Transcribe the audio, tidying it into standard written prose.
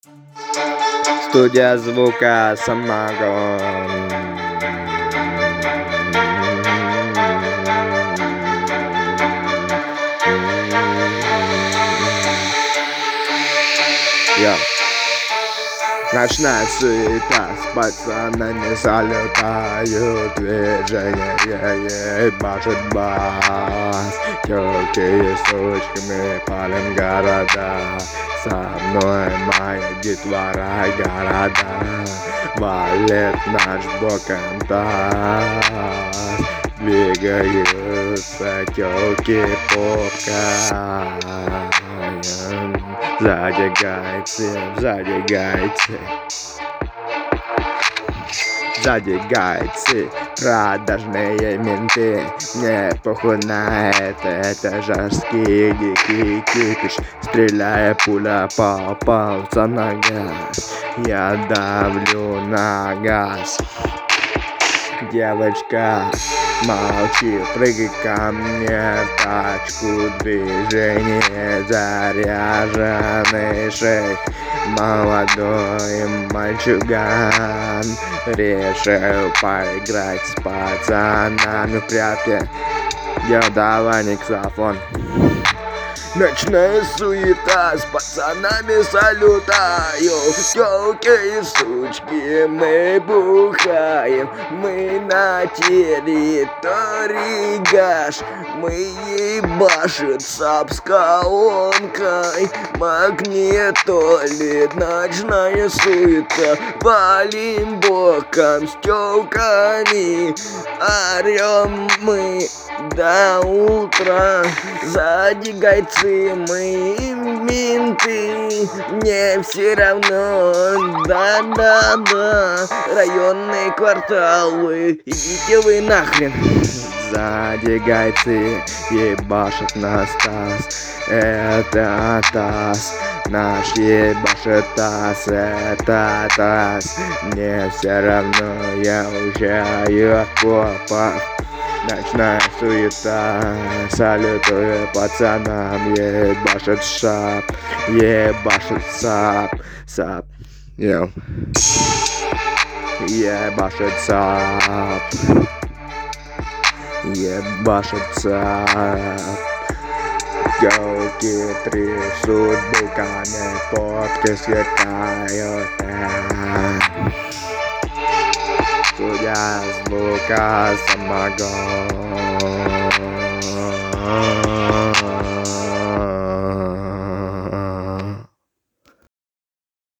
Студия звука Самогон. Я. Ночная суета с пацанами залетают движения, ебашит бас. Тёлки с сучками палим города. Со мной моя детвора города. Валит наш боком таз. Двигаются тёлки попкой. Сзади гайцы, продажные менты. Мне похуй на это жесткий дикий кипиш. Стреляя, пуля попался на газ. Я давлю на газ. Девочка, молчи, прыгай ко мне в тачку. Движение, заряженный шейх. Молодой мальчуган решил поиграть с пацанами в прятки. Я давай никсофон. Ночная суета с пацанами салютаю. Тёлки и сучки, мы бухаем. Мы на территории гаш. Мы ебашим сап с колонкой. Магнитолит, ночная суета. Валим боком с тёлками. Орём мы до утра. Сзади гайцы, мы менты. Мне все равно, да-да-да. Районные кварталы, идите вы нахрен. Сзади гайцы ебашат нас таз. Это таз. Наш ебашит таз, это таз. Мне все равно, я уезжаю от копов. Ночная суета, салютую пацанам. Ебашит шап, ебашит сап, сап, йоу. Ебашит сап, ебашит сап. Тёлки трясут буками, попки сверкают. Студия звука Самогон.